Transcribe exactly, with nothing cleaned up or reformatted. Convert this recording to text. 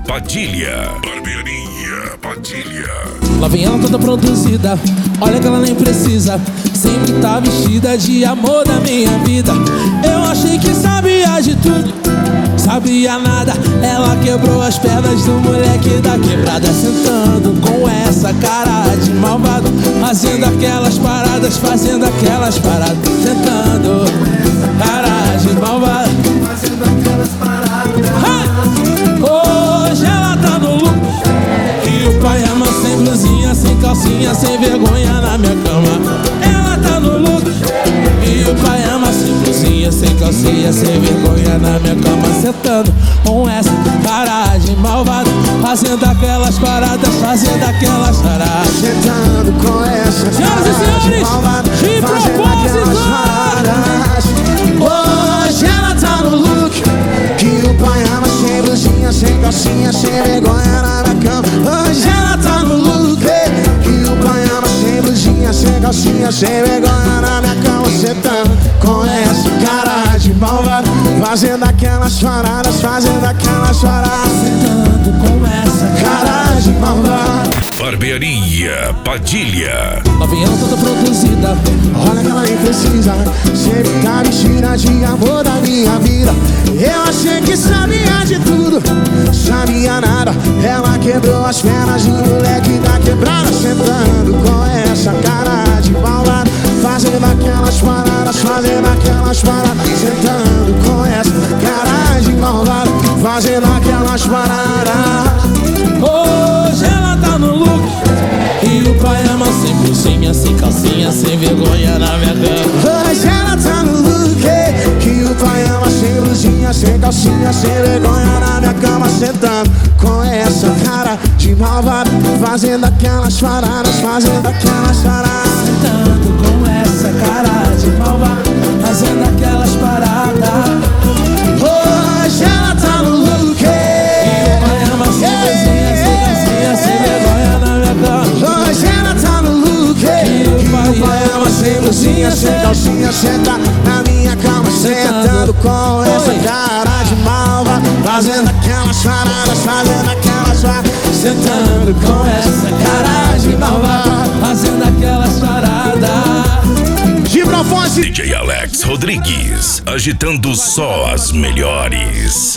Padilha. Barbearia Padilha. Lá vem ela toda produzida, olha que ela nem precisa. Sempre tá vestida de amor da minha vida. Eu achei que sabia de tudo, sabia nada. Ela quebrou as pernas do moleque da quebrada, sentando com essa cara de malvado, fazendo aquelas paradas, fazendo aquelas paradas, sentando cara de malvado, fazendo aquelas paradas. Hoje ela tá no look e o pai ama, sem blusinha, sem calcinha, sem vergonha na minha cama. Ela tá no look e o pai ama, sem blusinha, sem calcinha, sem vergonha na minha cama, sentando com essa cara de malvado, fazendo aquelas paradas, fazendo aquelas paradas, sentando com essa cara de malvado, fazendo aquelas paradas. Hoje ela tá no look que o pai ama, sem blusinha, sem calcinha, sem vergonha na minha cama. Hoje ela tá no look que o pai ama, sem blusinha, sem calcinha, sem vergonha na minha cama, sentando com essa cara de malvado, fazendo aquelas paradas, fazendo aquelas paradas, sentando com essa cara de malvado. Barbearia Padilha. Lá vem ela toda produzida, olha que ela nem precisa. Sempre tá vestida de amor da minha vida. Eu achei que sabia de tudo, sabia nada. Ela quebrou as pernas do moleque da quebrada, sentando com essa cara de malvado, fazendo aquelas paradas, fazendo aquelas paradas, sentando com essa cara de malvado, fazendo aquelas paradas. Hoje ela tá no look e o pai ama, sem blusinha, sem calcinha, sem vergonha na minha cama. Hoje ela tá no look que o pai ama, sem blusinha, sem calcinha, sem vergonha na minha cama, sentando com essa cara de malvado, fazendo aquelas paradas, fazendo aquelas paradas, sentando com essa cara de malvado, fazendo aquelas paradas. Hoje ela tá no look e o pai ama, sem blusinha, sem calcinha, sem vergonha na minha cama. Hoje ela tá no look e o pai ama, sem blusinha, sem calcinha, senta na minha cama, sentando com essa cara de malva, fazendo aquelas paradas, fazendo aquelas paradas, sentando com essa cara de malva, fazendo aquelas paradas. Gibra Fonse, D J Alex Rodrigues, agitando só as melhores.